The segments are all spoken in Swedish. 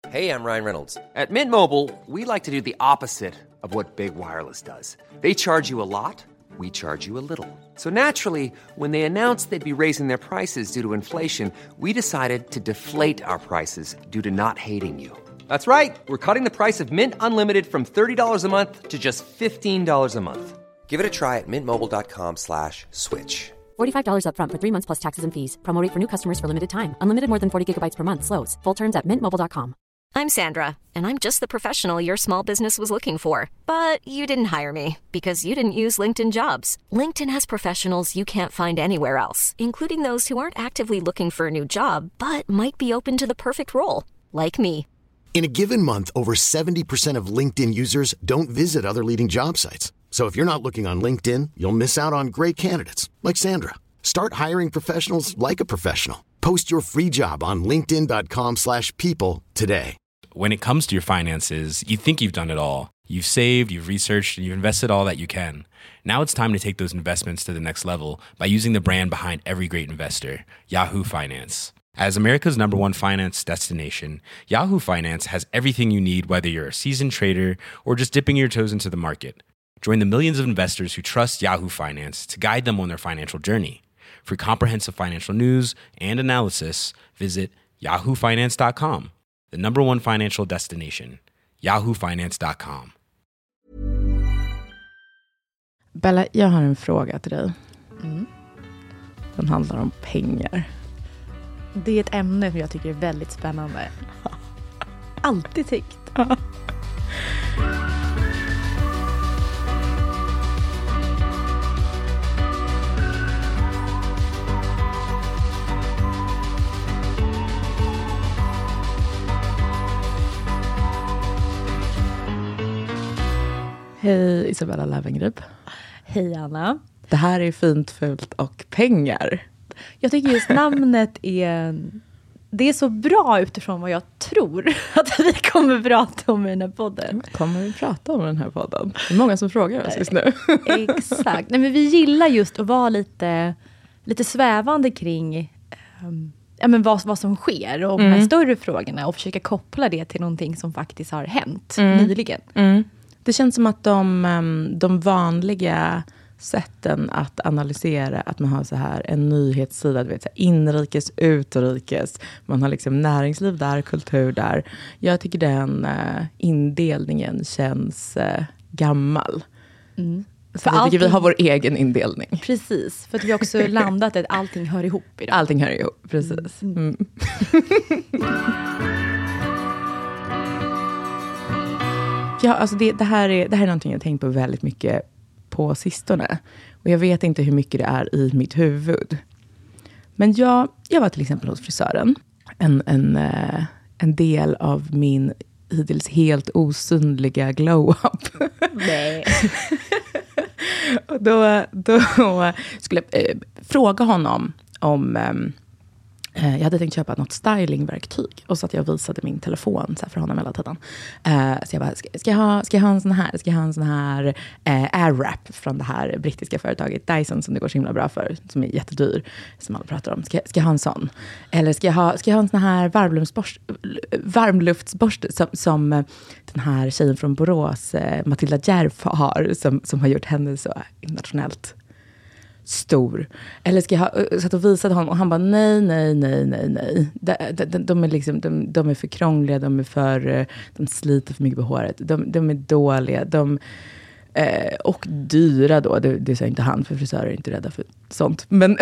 Hey, I'm Ryan Reynolds. At Mint Mobile, we like to do the opposite of what Big Wireless does. They charge you a lot, we charge you a little. So naturally, when they announced they'd be raising their prices due to inflation, we decided to deflate our prices due to not hating you. That's right. We're cutting the price of Mint Unlimited from $30 a month to just $15 a month. Give it a try at mintmobile.com/switch. $45 up front for 3 months plus taxes and fees. Promo rate for new customers for limited time. Unlimited more than 40 gigabytes per month. Slows full terms at mintmobile.com. I'm Sandra, and I'm just the professional your small business was looking for. But you didn't hire me because you didn't use LinkedIn Jobs. LinkedIn has professionals you can't find anywhere else, including those who aren't actively looking for a new job, but might be open to the perfect role, like me. In a given month, over 70% of LinkedIn users don't visit other leading job sites. So if you're not looking on LinkedIn, you'll miss out on great candidates like Sandra. Start hiring professionals like a professional. Post your free job on linkedin.com/people today. When it comes to your finances, you think you've done it all. You've saved, you've researched, and you've invested all that you can. Now it's time to take those investments to the next level by using the brand behind every great investor, Yahoo Finance. As America's #1 finance destination, Yahoo Finance has everything you need, whether you're a seasoned trader or just dipping your toes into the market. Join the millions of investors who trust Yahoo Finance to guide them on their financial journey. For comprehensive financial news and analysis, visit yahoofinance.com, the #1 financial destination, yahoofinance.com. Bella, jag har en fråga till dig. Den handlar om pengar. Det är ett ämne som jag tycker är väldigt spännande. Alltid tyckt. Hej Isabella Löwengrip. Hej Anna. Det här är Fint, fult och pengar. Jag tycker just namnet det är så bra utifrån vad jag tror att vi kommer prata om i den här podden. Kommer vi prata om den här podden? Det är många som frågar oss just nu. Exakt. Nej, men vi gillar just att vara lite svävande kring vad som sker och de här större frågorna och försöka koppla det till någonting som faktiskt har hänt nyligen. Det känns som att de vanliga sätten att analysera, att man har så här en nyhetssida, du vet, så här, inrikes, utrikes, man har liksom näringsliv där, kultur där. Jag tycker den indelningen känns gammal. För jag tycker vi har vår egen indelning. Precis, för att vi också landat att allting hör ihop idag. Allting hör ihop, precis. Ja, alltså det här är någonting jag tänkt på väldigt mycket på sistone. Och jag vet inte hur mycket det är i mitt huvud. Men jag var till exempel hos frisören. En del av min hittills helt osynliga glow-up. Nej. Och då skulle jag fråga honom om... jag hade tänkt köpa något stylingverktyg. Och så att jag visade min telefon så här, för honom hela tiden. Så jag bara, ska jag ha en sån här? Ska jag ha en sån här Airwrap från det här brittiska företaget Dyson som det går så himla bra för. Som är jättedyr. Som alla pratar om. Ska jag ha en sån? Eller ska jag ha en sån här varmluftsborste som den här tjejen från Borås, Matilda Djerf, har. Som har gjort henne så internationellt stor. Eller ska jag ha satt och visat honom och han bara nej. De är liksom de är för krångliga, de sliter för mycket på håret. De är dåliga. Och dyra då. Det sa inte han, för frisörer är inte rädda för sånt. Men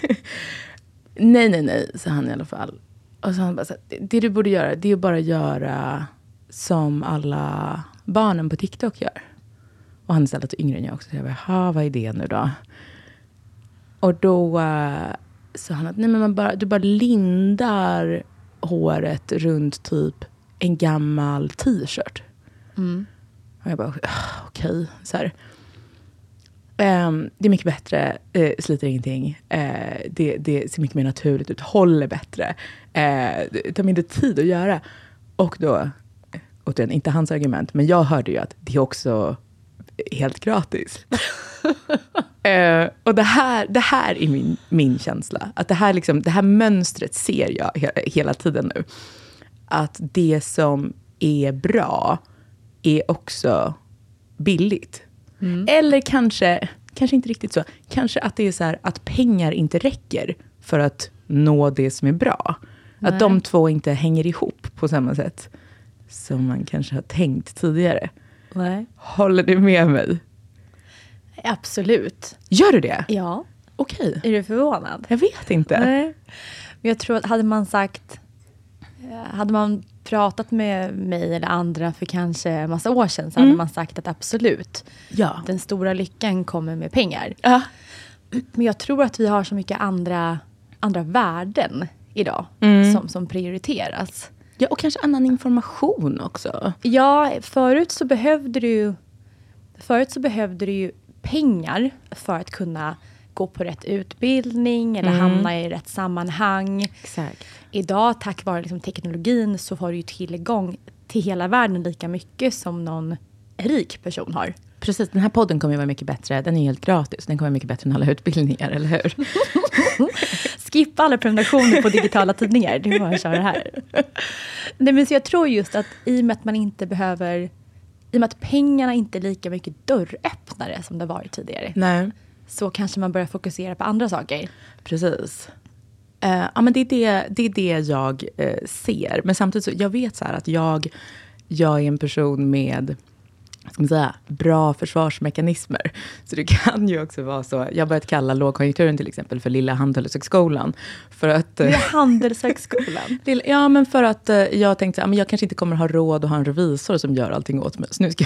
nej, sa han i alla fall. Och så han bara så här, det du borde göra, det är bara göra som alla barnen på TikTok gör. Och han är så lite yngre än jag också. Så jag bara, vad är det nu då? Och då sa han att nej, men du bara lindar håret runt typ en gammal t-shirt. Och jag bara, okej. Så här. Det är mycket bättre, sliter ingenting. Det ser mycket mer naturligt ut, håller bättre. Det tar mindre tid att göra. Och då, återigen, inte hans argument, men jag hörde ju att det är också helt gratis. Och det här är min känsla. Att det här mönstret ser jag hela tiden nu. att det som är bra är också billigt. Eller kanske inte riktigt så. Kanske att det är så här att pengar inte räcker för att nå det som är bra. Nej. Att de två inte hänger ihop på samma sätt som man kanske har tänkt tidigare. Nej. Håller du med mig? Absolut. Gör du det? Ja. Okej. Är du förvånad? Jag vet inte. Nej. Men jag tror att hade man pratat med mig eller andra för kanske en massa år sedan så hade man sagt att absolut. Ja. Den stora lyckan kommer med pengar. Ja. Men jag tror att vi har så mycket andra värden idag som prioriteras. Ja, och kanske annan information också. Ja, förut så behövde du ju pengar för att kunna gå på rätt utbildning eller hamna i rätt sammanhang. Exakt. Idag, tack vare liksom teknologin, så har du ju tillgång till hela världen lika mycket som någon rik person har. Precis, den här podden kommer ju vara mycket bättre. Den är helt gratis. Den kommer vara mycket bättre än alla utbildningar, eller hur? Skippa alla prenumerationer på digitala tidningar. Det är bara att köra här. Nej, men så jag tror just att i och med att pengarna inte är lika mycket dörröppnare som det varit tidigare. Nej. Så kanske man börjar fokusera på andra saker. Precis. Ja, men det är det jag ser. Men samtidigt så, jag vet så här att jag är en person med, ska man säga, bra försvarsmekanismer. Så det kan ju också vara så. Jag har börjat kalla lågkonjunkturen till exempel för lilla handelshögskolan. För att, lilla handelshögskolan? Ja, men för att jag tänkte att jag kanske inte kommer ha råd att ha en revisor som gör allting åt mig. Så nu ska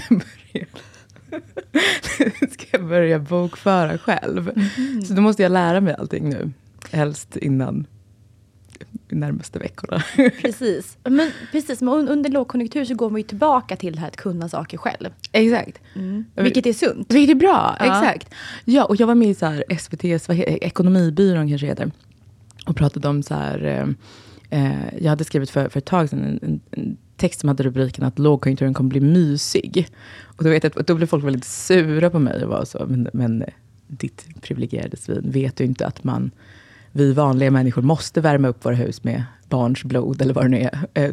jag börja bokföra själv. Så då måste jag lära mig allting nu. Helst innan närmaste veckorna. Precis. Men under lågkonjunktur så går man ju tillbaka till det här att kunna saker själv. Exakt. Vilket är sunt. Vilket är bra, exakt. Ja, och jag var med i så här SVT:s ekonomibyrån kanske heter. Och pratade om så här, jag hade skrivit för ett tag sedan en text som hade rubriken att lågkonjunkturen kommer bli mysig. Och då blev folk väldigt sura på mig och var så, men ditt privilegierade svin vet du inte att vi vanliga människor måste värma upp våra hus med barns blod eller vad det nu är.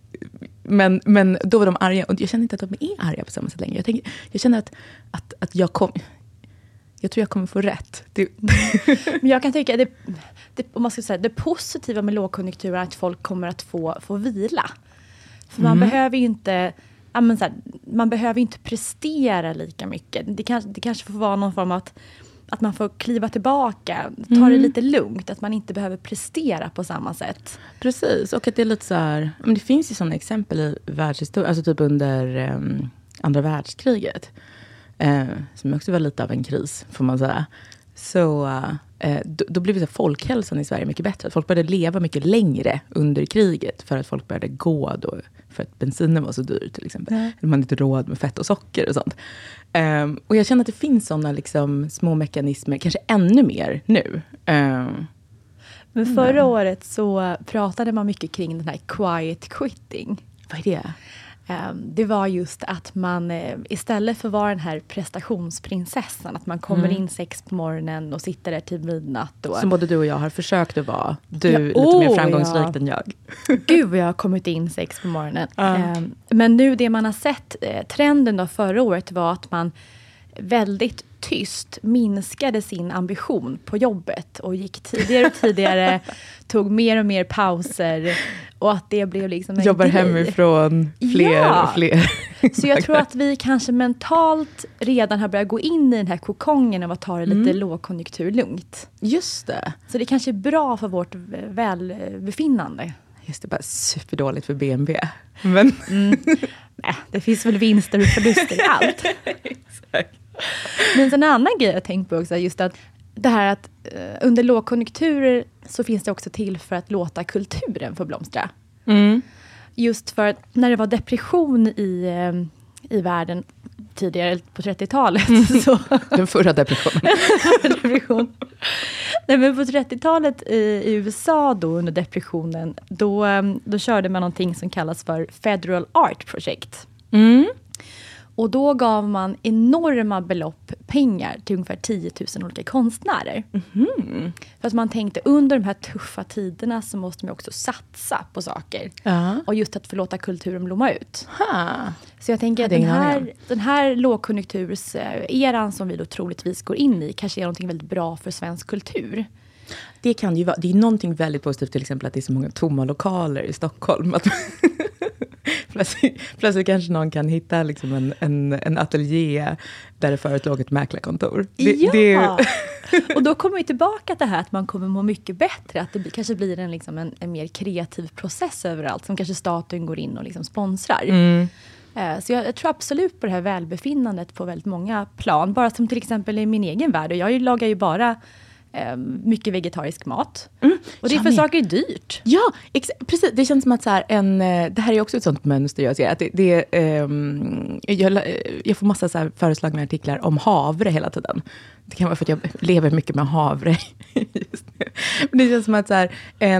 Men då var de arga. Och jag känner inte att de är arga på samma sätt längre. Jag känner att jag tror jag kommer få rätt. Men jag kan tycka om man ska säga, det positiva med lågkonjunkturen är att folk kommer att få vila. För man behöver ju inte... man behöver inte prestera lika mycket. Det kanske får vara någon form av att man får kliva tillbaka, ta det lite lugnt, att man inte behöver prestera på samma sätt. Precis, och att det är lite så här, men det finns ju sådana exempel i världshistorien, alltså typ under andra världskriget, som också var lite av en kris, får man säga. Så då blev så folkhälsan i Sverige mycket bättre. Folk började leva mycket längre under kriget för att folk började gå då, för att bensinen var så dyr till exempel. Man hade inte råd med fett och socker och sånt. Och jag känner att det finns sådana liksom små mekanismer, kanske ännu mer nu. Men förra året så pratade man mycket kring den här quiet quitting. Vad är det? Det var just att man istället för att vara den här prestationsprinsessan, att man kommer in 6 på morgonen och sitter där till midnatt. Som både du och jag har försökt att vara. Du är lite mer framgångsrik än jag. Gud vad jag har kommit in 6 på morgonen. Men nu det man har sett, trenden då förra året var att man väldigt tyst minskade sin ambition på jobbet och gick tidigare och tidigare, tog mer och mer pauser och att det blev liksom en jobbar grej. Hemifrån fler och fler. Så jag tror att vi kanske mentalt redan har börjat gå in i den här kokongen av att ta det lite lågkonjunktur lugnt. Just det. Så det kanske är bra för vårt välbefinnande. Just det, bara superdåligt för BMW. Men nej, det finns väl vinster och förluster i allt. Exakt. Men en annan grej jag tänkt på också är just att det här att under lågkonjunkturer så finns det också till för att låta kulturen få blomstra. Just för att när det var depression i världen tidigare på 30-talet. Så den förra depressionen. Nej, men på 30-talet i USA då under depressionen då körde man någonting som kallas för Federal Art Project. Och då gav man enorma belopp pengar till ungefär 10 000 olika konstnärer. För att man tänkte under de här tuffa tiderna så måste man också satsa på saker. Och just att förlåta kulturen blomma ut. Så jag tänker att den här lågkonjunkturseran som vi då troligtvis går in i kanske är någonting väldigt bra för svensk kultur. Det kan ju vara, det är någonting väldigt positivt till exempel att det är så många tomma lokaler i Stockholm. Att plötsligt kanske någon kan hitta liksom en ateljé där det förut låg ett mäklarkontor. Och då kommer vi tillbaka till det här att man kommer må mycket bättre. Att det kanske blir en mer kreativ process överallt som kanske staten går in och liksom sponsrar. Så jag tror absolut på det här välbefinnandet på väldigt många plan. Bara som till exempel i min egen värld. Och jag lagar ju bara mycket vegetarisk mat. Och det är för saker är dyrt. Ja, precis. Det känns som att så här, det här är också ett sånt mönster jag ser. Att jag får massa så här föreslagna artiklar om havre hela tiden. Det kan vara för att jag lever mycket med havre just nu. Men det känns som att så här,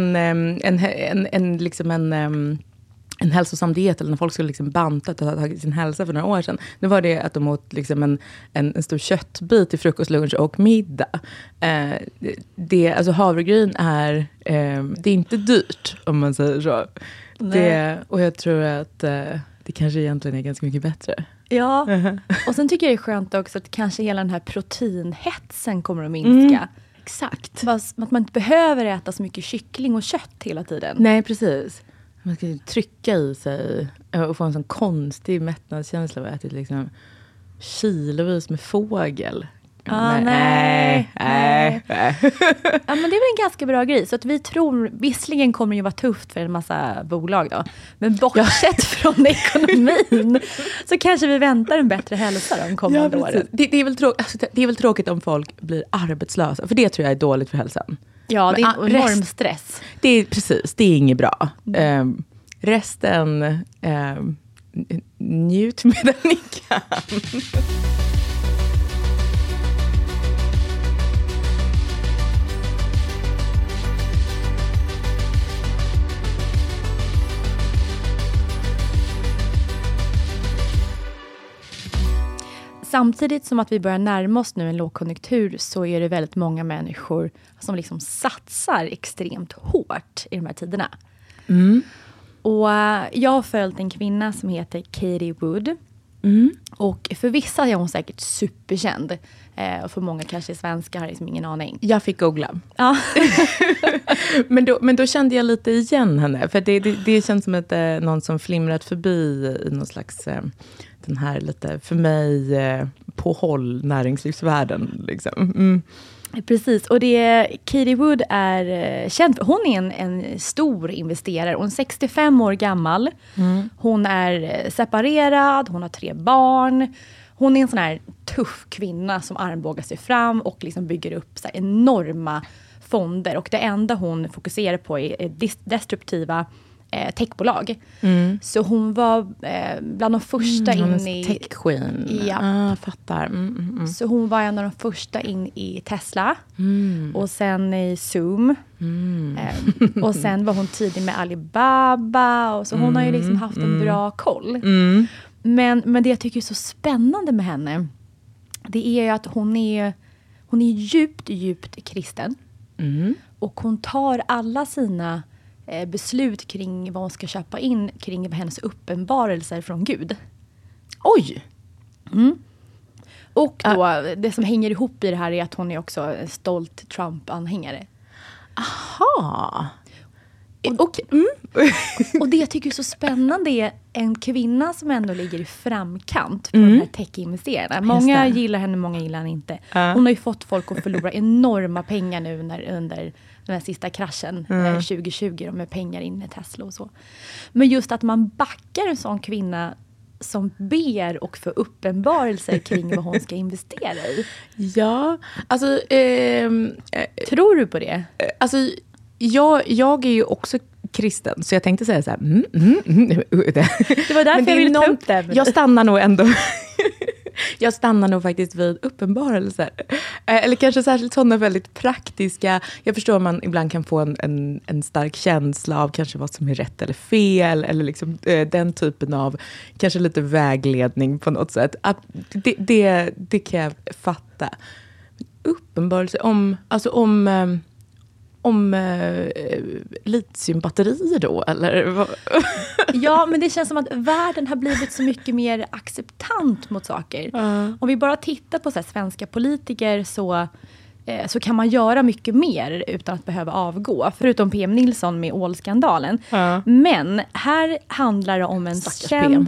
en hälsosam diet, eller när folk skulle liksom banta och ta tag i sin hälsa för några år sedan. Nu var det att de åt liksom en stor köttbit till frukost, lunch och middag. Alltså havregryn är det är inte dyrt, om man säger så. Och jag tror att det kanske egentligen är ganska mycket bättre. Ja, och sen tycker jag det är skönt också att kanske hela den här proteinhetsen kommer att minska. Exakt. Att man inte behöver äta så mycket kyckling och kött hela tiden. Nej, precis. Man ska trycka i sig och få en sån konstig mättnadskänsla av att äta liksom kilovis med fågel. Nej. Ja, men det är väl en ganska bra grej. Så att vi tror, visserligen kommer det ju vara tufft för en massa bolag då. Men bortsett från ekonomin så kanske vi väntar en bättre hälsa de kommande åren. Det är väl tråkigt om folk blir arbetslösa. För det tror jag är dåligt för hälsan. Ja, det är enorm stress. Det är inget bra. Resten, njut med den ni kan. Samtidigt som att vi börjar närma oss nu en lågkonjunktur så är det väldigt många människor som liksom satsar extremt hårt i de här tiderna. Och jag har följt en kvinna som heter Katie Wood. Och för vissa är hon säkert superkänd. Och för många kanske svenskar har liksom ingen aning. Jag fick googla. Ja. men då kände jag lite igen henne. För det känns som att någon som flimrat förbi i någon slags den här lite för mig på håll näringslivsvärlden liksom. Precis, och Katie Wood är känd för. Hon är en stor investerare. Hon är 65 år gammal. Hon är separerad, hon har 3 barn. Hon är en sån här tuff kvinna som armbågar sig fram och liksom bygger upp så här enorma fonder. Och det enda hon fokuserar på är destruktiva techbolag. Så hon var bland de första in i tech-queen. Ja. Fattar. Så hon var en av de första in i Tesla. Och sen i Zoom. Och sen var hon tidig med Alibaba. Och så hon har ju liksom haft en bra koll. Men det jag tycker är så spännande med henne, det är ju att hon är djupt kristen. Och hon tar alla sina beslut kring vad hon ska köpa in, kring hennes uppenbarelser från Gud. Oj! Och då, det som hänger ihop i det här är att hon är också en stolt Trump-anhängare. Aha! Och det jag tycker är så spännande är en kvinna som ändå ligger i framkant på de här tech-investerarna. Många gillar henne, många gillar henne inte. Hon har ju fått folk att förlora enorma pengar nu under den här sista kraschen 2020 med pengar in i Tesla och så. Men just att man backar en sån kvinna som ber och får uppenbarelser kring vad hon ska investera i. Ja, alltså... tror du på det? Alltså, jag är ju också kristen, så jag tänkte säga så här... Det var därför jag ville ta upp det. Jag stannar nog ändå... Jag stannar nog faktiskt vid uppenbarelser. Eller kanske särskilt sådana väldigt praktiska. Jag förstår att man ibland kan få en stark känsla av kanske vad som är rätt eller fel. Eller liksom, den typen av kanske lite vägledning på något sätt. Att det kan jag fatta. Uppenbarelse om litiumbatterier då, eller? Ja, men det känns som att världen har blivit så mycket mer acceptant mot saker. Om vi bara tittar på så här, svenska politiker så kan man göra mycket mer utan att behöva avgå. Förutom PM Nilsson med ålskandalen. Men här handlar det om en känd...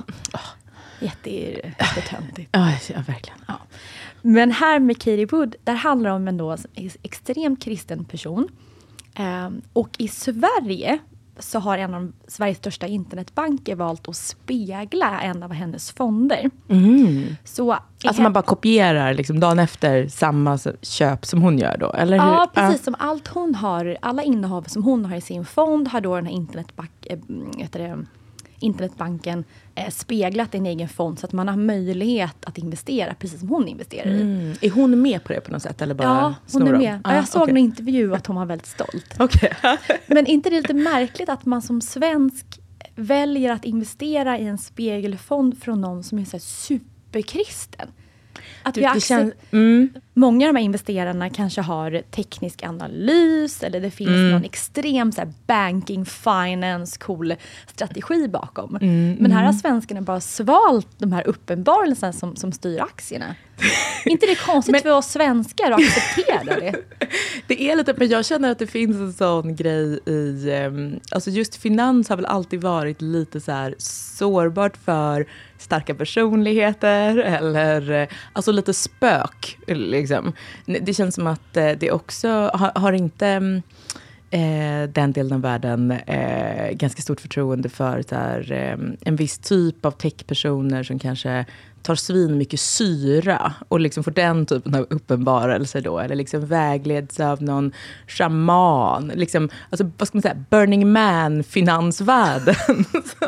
Jättetöntigt. Ja, verkligen. Ja. Men här med Katie Wood, där handlar det om en extremt kristen person. Och i Sverige så har en av Sveriges största internetbanker valt att spegla en av hennes fonder. Så alltså man bara kopierar liksom dagen efter samma köp som hon gör då? Eller hur? Ja, precis. Som allt hon har, alla innehav som hon har i sin fond har då den här internetbanken speglat en egen fond så att man har möjlighet att investera precis som hon investerar i. Är hon med på det på något sätt? Eller bara ja, hon är med. Jag såg en intervju att hon var väldigt stolt. Men inte det är lite märkligt att man som svensk väljer att investera i en spegelfond från någon som är så här superkristen? Att många av de här investerarna kanske har teknisk analys eller det finns någon extrem så här, banking, finance, cool strategi bakom. Men här har svenskarna bara svalt de här uppenbarelserna som styr aktierna. Inte det konstigt för oss svenskar att acceptera det? Det är lite, men jag känner att det finns en sån grej i... alltså just finans har väl alltid varit lite så här sårbart för starka personligheter eller alltså lite spök liksom. Det känns som att det också har inte den delen av världen ganska stort förtroende för så här, en viss typ av techpersoner som kanske tar svin mycket syra och liksom får den typen av uppenbarelser då, eller liksom vägleds av någon shaman, liksom, alltså vad ska man säga, Burning Man finansvärlden.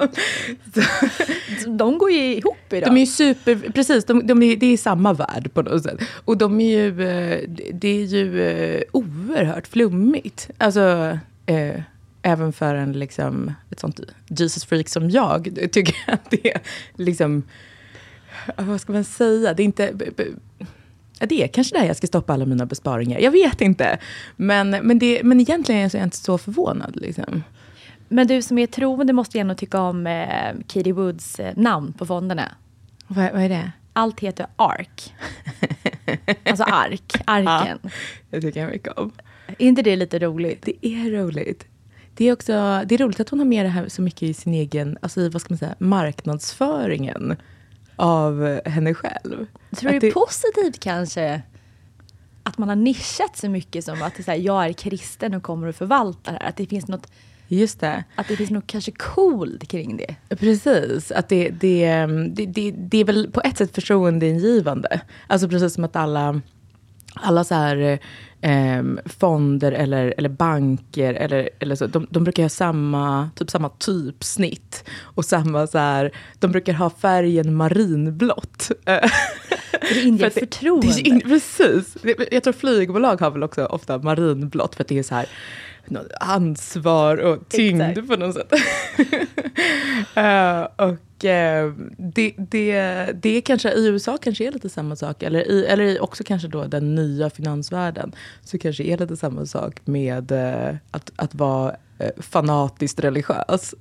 De går ju ihop idag. De är ju precis, det är samma värld på något sätt. Och de är ju, det är ju oerhört flummigt. Alltså, även för en liksom, ett sånt Jesus freak som jag tycker att det är liksom, vad ska man säga? Det är inte... Det är kanske där jag ska stoppa alla mina besparingar. Jag vet inte. Men egentligen är jag inte så förvånad. Liksom. Men du som är troende måste ju ändå tycka om Katie Woods namn på fonderna. Vad är det? Allt heter ARK. Alltså arken. Ja, det tycker jag mycket om. Är inte det lite roligt? Det är roligt. Det är roligt att hon har med det här så mycket i sin egen, alltså vad ska man säga, marknadsföringen av henne själv. Jag tror det är positivt kanske att man har nischat så mycket som att det är så här, jag är kristen och kommer att förvalta det här. Att det finns något, just det. Att det finns något kanske coolt kring det. Precis. Att det är väl på ett sätt förtroendeingivande. Alltså precis som att alla så här fonder eller banker eller så, de brukar ha samma typsnitt och samma så här, de brukar ha färgen marinblått. Det inger förtroende. Precis. Jag tror flygbolag har väl också ofta marinblått för att det är så här ansvar och tyngd. Exakt. På något sätt. Och det kanske i USA kanske är lite samma sak, eller också kanske då den nya finansvärlden, så kanske är lite samma sak med att vara fanatiskt religiös.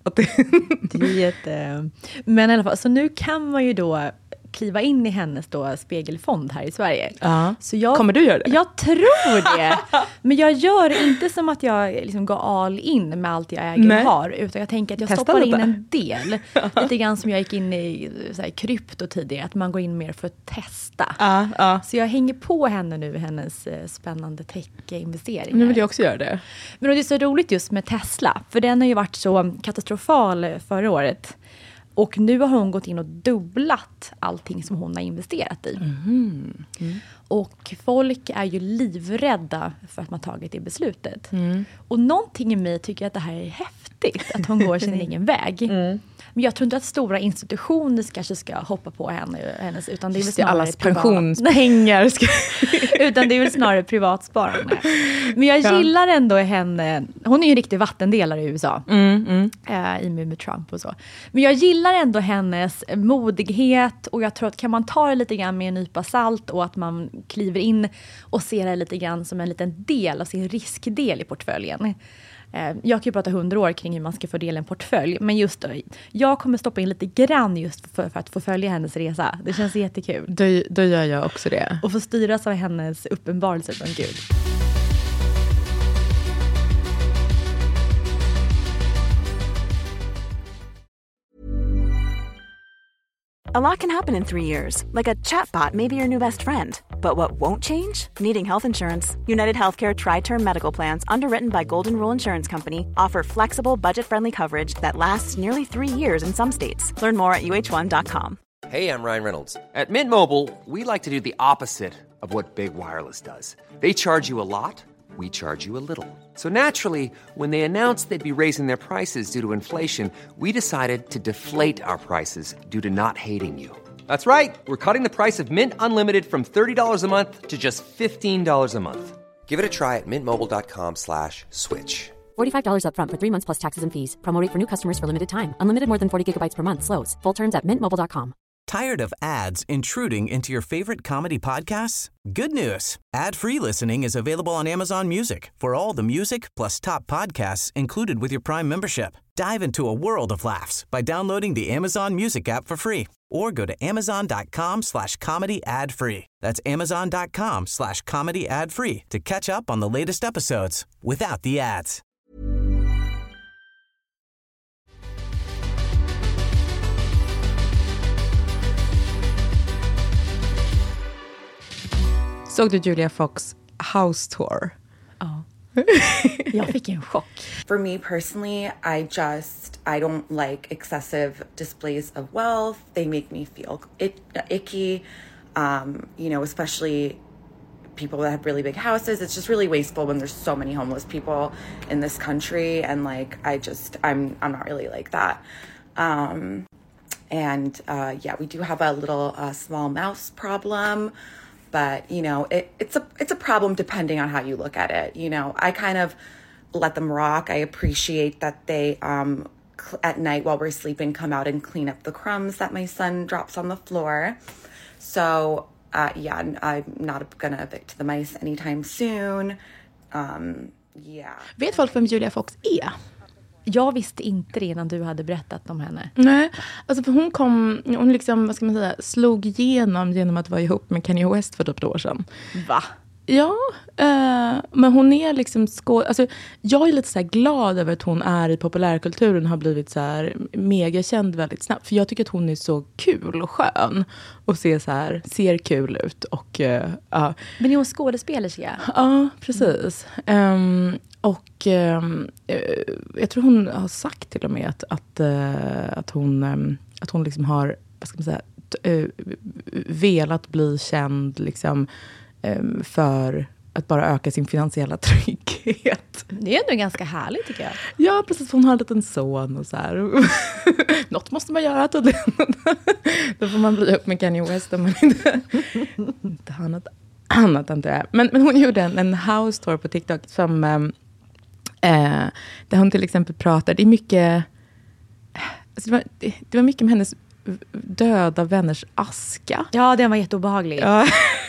Men i alla fall, så nu kan man ju då kliva in i hennes då spegelfond här i Sverige. Så kommer du göra det? Jag tror det. Men jag gör inte som att jag liksom går all in med allt jag äger och har. Utan jag tänker att jag stoppar in en del. Lite grann som jag gick in i så här, krypto tidigare. Att man går in mer för att testa. Så jag hänger på henne nu i hennes spännande tech-investeringar. Nu vill jag också göra det. Men det är så roligt just med Tesla. För den har ju varit så katastrofal förra året. Och nu har hon gått in och dubblat allting som hon har investerat i. Och folk är ju livrädda för att man tagit det beslutet. Och någonting i mig tycker att det här är häftigt. Att hon går sin egen väg. Men Men jag tror inte att stora institutioner kanske ska hoppa på hennes, utan det är väl snarare allas pensionspengar. Utan det är väl snarare privatsparande. Men jag gillar ändå henne. Hon är ju en riktig vattendelare i USA. I med Trump och så. Men jag gillar ändå hennes modighet. Och jag tror att kan man ta det lite grann med en nypa salt. Och att man kliver in och ser det lite grann som en liten del av sin riskdel i portföljen. Jag kan ju prata 100 år kring hur man ska fördela en portfölj. Men just då, jag kommer stoppa in lite grann just för att få följa hennes resa. Det känns jättekul. Då gör jag också det. Och få styras av hennes uppenbarelse från Gud. A lot can happen in 3 years, like a chatbot may be your new best friend. But what won't change? Needing health insurance. United Healthcare Tri-Term Medical Plans, underwritten by Golden Rule Insurance Company, offer flexible, budget-friendly coverage that lasts nearly 3 years in some states. Learn more at uh1.com. Hey, I'm Ryan Reynolds. At Mint Mobile, we like to do the opposite of what Big Wireless does. They charge you a lot, we charge you a little. So naturally, when they announced they'd be raising their prices due to inflation, we decided to deflate our prices due to not hating you. That's right. We're cutting the price of Mint Unlimited from $30 a month to just $15 a month. Give it a try at mintmobile.com/switch. $45 up front for 3 months plus taxes and fees. Promo rate for new customers for limited time. Unlimited more than 40 gigabytes per month. Slows full terms at mintmobile.com. Tired of ads intruding into your favorite comedy podcasts? Good news. Ad-free listening is available on Amazon Music for all the music plus top podcasts included with your Prime membership. Dive into a world of laughs by downloading the Amazon Music app for free or go to amazon.com/comedy ad-free. That's amazon.com/comedy ad-free to catch up on the latest episodes without the ads. Såg du Julia Fox House Tour? Ja. Jag fick en chock. For me personally, I don't like excessive displays of wealth. They make me feel icky. Especially people that have really big houses. It's just really wasteful when there's so many homeless people in this country. And I'm not really like that. We do have a little small mouse problem. But, it's a problem depending on how you look at it. I kind of let them rock. I appreciate that they, at night while we're sleeping, come out and clean up the crumbs that my son drops on the floor. So, I'm not going to evict the mice anytime soon. Vet folk vem Julia Fox är? Jag visste inte det innan du hade berättat om henne. Nej, alltså för hon liksom, vad ska man säga, slog genom att vara ihop med Kanye West för typ ett år sedan. Va? Ja, men hon är liksom alltså jag är lite så här glad över att hon är i populärkulturen, har blivit så här megakänd väldigt snabbt. För jag tycker att hon är så kul och skön och ser kul ut. Och, Men är hon skådespelerska? Ja, precis. Jag tror hon har sagt till och med att hon liksom har, vad ska man säga, velat bli känd liksom, för att bara öka sin finansiella trygghet. Det är ändå ganska härligt tycker jag. Ja, precis. Hon har en liten son och så här. Något måste man göra tydligen. Då får man bli upp med Kanye West om man inte har annat än det. Men hon gjorde en house tour på TikTok som där hon till exempel pratar. Det är mycket, alltså det var mycket med hennes döda vänners aska. Ja, den var jätteobehaglig. Ja.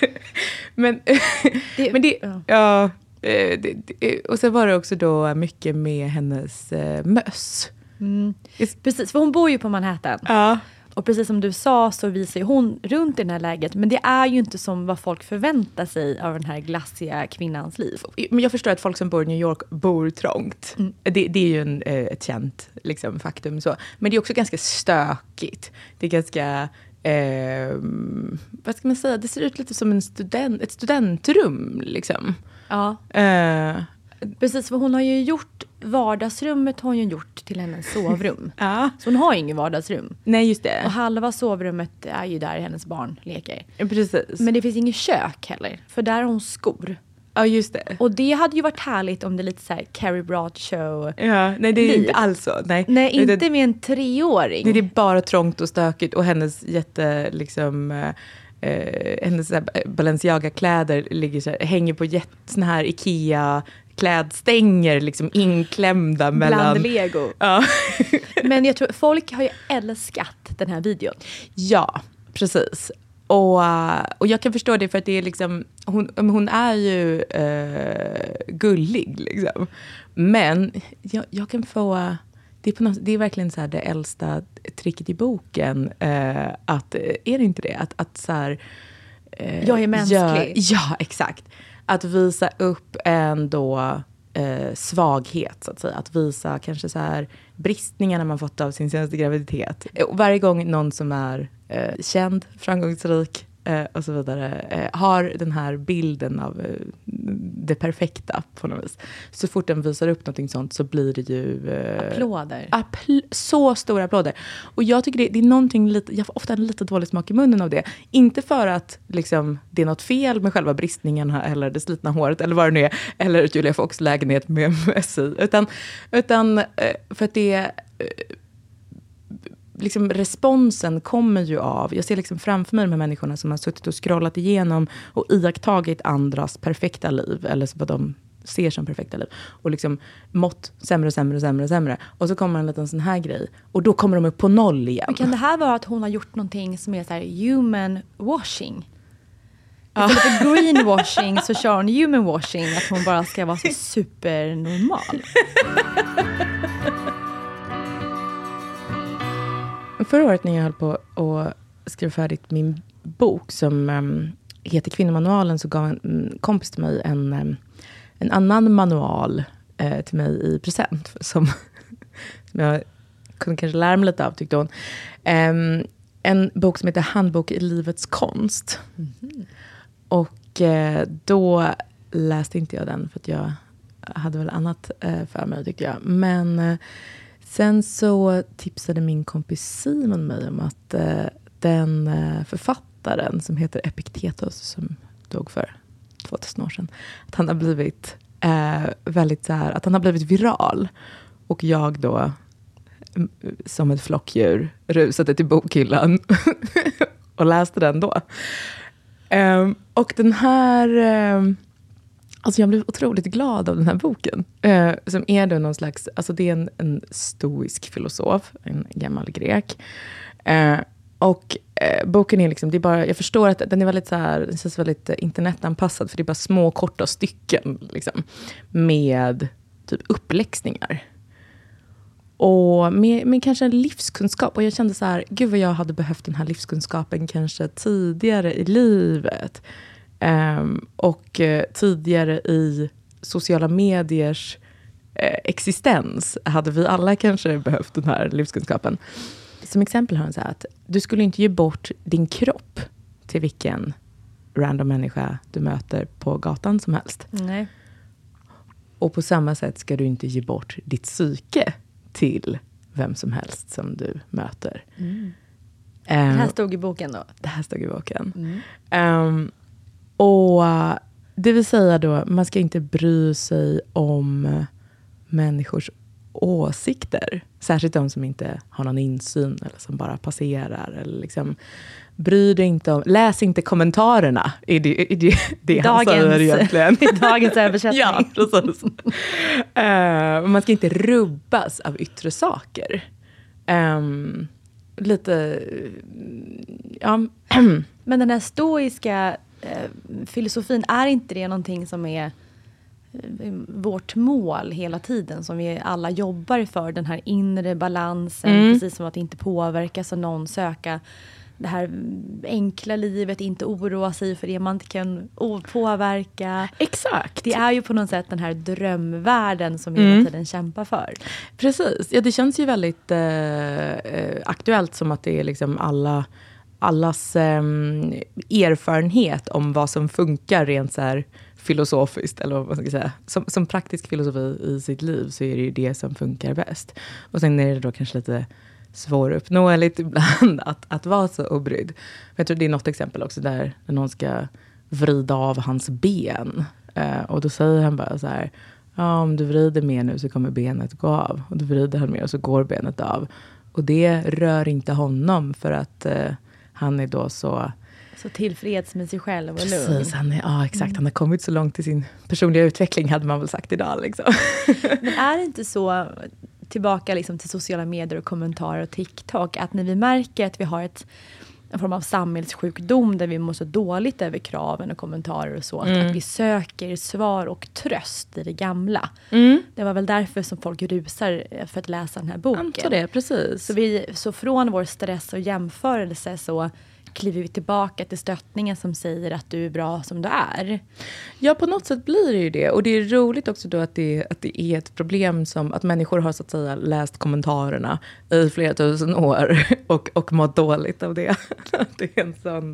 Och så var det också då mycket med hennes möss. Precis, för hon bor ju på Manhattan. Ja. Och precis som du sa så visar ju hon runt i det här läget. Men det är ju inte som vad folk förväntar sig av den här glassiga kvinnans liv. Men jag förstår att folk som bor i New York bor trångt. Det är ju ett känt liksom, faktum. Så. Men det är också ganska stökigt. Det är ganska... vad ska man säga? Det ser ut lite som ett studentrum. Liksom. Ja. Precis, för hon har ju gjort vardagsrummet har hon ju gjort till hennes sovrum. Ja. Så hon har ju ingen vardagsrum. Nej, just det. Och halva sovrummet är ju där hennes barn leker. Precis. Men det finns inget kök heller. För där har hon skor. Ja, just det. Och det hade ju varit härligt om det är lite så här Carrie Bradshaw. Ja, nej det är inte alls så. Nej, inte med en 3-åring. Nej, det är bara trångt och stökigt och hennes hennes Balenciaga-kläder ligger så här, hänger på såna här Ikea-klädstänger liksom inklämda bland Lego. Ja. Men jag tror folk har ju älskat den här videon. Ja, precis. Och jag kan förstå det för att det är liksom hon är ju gullig liksom. Men jag kan få det är verkligen så här det äldsta tricket i boken att är det inte det att så här jag är mänsklig. Ja, exakt. Att visa upp ändå svaghet så att säga, att visa kanske så här bristningarna man fått av sin senaste graviditet. Och varje gång någon som är känd, framgångsrik och så vidare har den här bilden av det perfekta på något vis. Så fort den visar upp någonting sånt så blir det ju applåder. Så stora applåder. Och jag tycker det är någonting lite, jag får ofta en lite dålig smak i munnen av det. Inte för att liksom, det är något fel med själva bristningarna eller det slitna håret eller vad det nu är, eller Julia Fox lägenhet med Messi, utan för att det liksom responsen kommer ju av, jag ser liksom framför mig de här människorna som har suttit och scrollat igenom och iakttagit andras perfekta liv, eller vad de ser som perfekta liv, och liksom mått sämre. Och så kommer en liten sån här grej, och då kommer de upp på 0 igen. Men kan det här vara att hon har gjort någonting som är så här human washing? Istället för greenwashing så kör hon human washing, att hon bara ska vara så supernormal. Förra året när jag höll på att skriva färdigt min bok som heter Kvinnomanualen, så gav en kompis till mig en annan manual till mig i present som jag kunde kanske lära mig lite av, tyckte hon. En bok som heter Handbok i livets konst. Mm-hmm. Och då läste inte jag den för att jag hade väl annat för mig, tyckte jag. Men sen så tipsade min kompis Simon mig om att den författaren som heter Epiktetos, som dog för 2000 år sedan, att han har blivit väldigt så här, att han har blivit viral. Och jag då som ett flockdjur rusade till bokhyllan och läste den då. Och den här alltså jag blev otroligt glad av den här boken. Som är då någon slags, alltså det är en stoisk filosof, en gammal grek. Och boken är liksom, det är bara, jag förstår att den är väldigt så här, den känns väldigt internetanpassad, för det är bara små korta stycken liksom, med typ uppläxningar. Och med kanske en livskunskap. Och jag kände så här, gud vad jag hade behövt den här livskunskapen kanske tidigare i livet. Och tidigare i sociala mediers existens hade vi alla kanske behövt den här livskunskapen. Som exempel har han sagt att du skulle inte ge bort din kropp till vilken random människa du möter på gatan som helst. Nej. Och på samma sätt ska du inte ge bort ditt psyke till vem som helst som du möter. Mm. Det här stod i boken då? Det här stod i boken. Mm. Och det vill säga då, man ska inte bry sig om människors åsikter. Särskilt de som inte har någon insyn eller som bara passerar. Eller liksom, bry dig inte om, läs inte kommentarerna i det han säger egentligen. I dagens översättning. Ja, precis. Man ska inte rubbas av yttre saker. Lite, ja. Men den här stoiska filosofin, är inte det någonting som är vårt mål hela tiden, som vi alla jobbar för, den här inre balansen, precis som att inte påverkas av någon, söka det här enkla livet, inte oroa sig för det man inte kan påverka. Exakt. Det är ju på något sätt den här drömvärlden som vi hela tiden kämpar för. Precis. Ja, det känns ju väldigt aktuellt, som att det är liksom allas erfarenhet om vad som funkar rent så här filosofiskt, eller vad ska jag säga, som praktisk filosofi i sitt liv, så är det ju det som funkar bäst. Och sen är det då kanske lite svåruppnåeligt ibland att vara så obrydd. Jag tror det är något exempel också där någon ska vrida av hans ben Och då säger han bara så här, ja, om du vrider mer nu så kommer benet gå av. Och då vrider han mer och så går benet av. Och det rör inte honom för att han är då så tillfreds med sig själv och lugn. Precis, exakt. Han har kommit så långt i sin personliga utveckling, hade man väl sagt idag. Liksom. Men är det inte så, tillbaka liksom till sociala medier och kommentarer och TikTok, att när vi märker att vi har en form av samhällssjukdom där vi mår så dåligt över kraven och kommentarer och så, att vi söker svar och tröst i det gamla. Det var väl därför som folk rusar för att läsa den här boken. Antar det, precis. Så från vår stress och jämförelse så kliver vi tillbaka till stöttningen som säger att du är bra som du är. Ja, på något sätt blir det ju det. Och det är roligt också då att det är ett problem som att människor har så att säga läst kommentarerna i flera tusen år och mått dåligt av det. Det är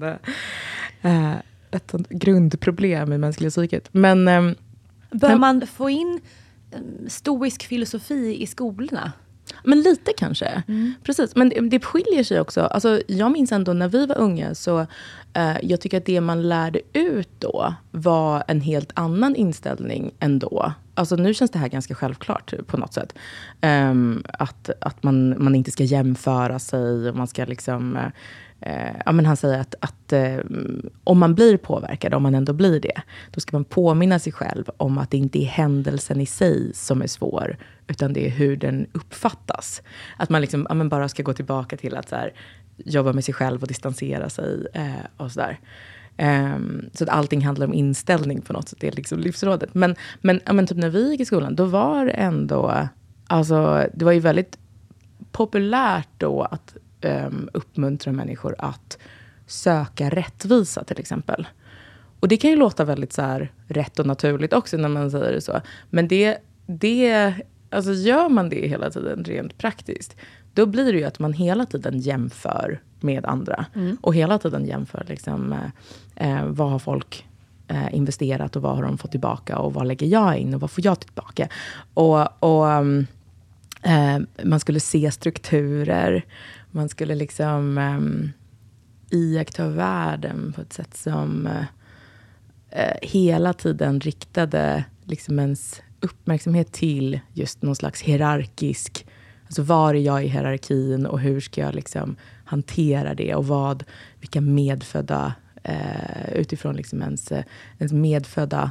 ett sånt grundproblem i mänskliga psyket. Men bör man få in stoisk filosofi i skolorna? Men lite kanske. Precis. Men det skiljer sig också. Alltså, jag minns ändå när vi var unga så jag tycker att det man lärde ut då var en helt annan inställning ändå. Alltså nu känns det här ganska självklart på något sätt. Att man inte ska jämföra sig och man ska liksom... men han säger att om man blir påverkad, om man ändå blir det, då ska man påminna sig själv om att det inte är händelsen i sig som är svår, utan det är hur den uppfattas. Att man liksom, bara ska gå tillbaka till att så här, jobba med sig själv och distansera sig och sådär. Så att allting handlar om inställning på något sätt, det är liksom livsrådet. Men typ när vi gick i skolan, då var det ändå, alltså det var ju väldigt populärt då att uppmuntra människor att söka rättvisa till exempel. Och det kan ju låta väldigt så här rätt och naturligt också när man säger det så. Men det alltså gör man det hela tiden rent praktiskt, då blir det ju att man hela tiden jämför med andra. Och hela tiden jämför liksom, vad har folk investerat och vad har de fått tillbaka och vad lägger jag in och vad får jag tillbaka. Och man skulle se strukturer. Man skulle liksom iaktta världen på ett sätt som hela tiden riktade liksom ens uppmärksamhet till just någon slags hierarkisk, alltså var är jag i hierarkin och hur ska jag liksom hantera det och vilka medfödda utifrån liksom ens medfödda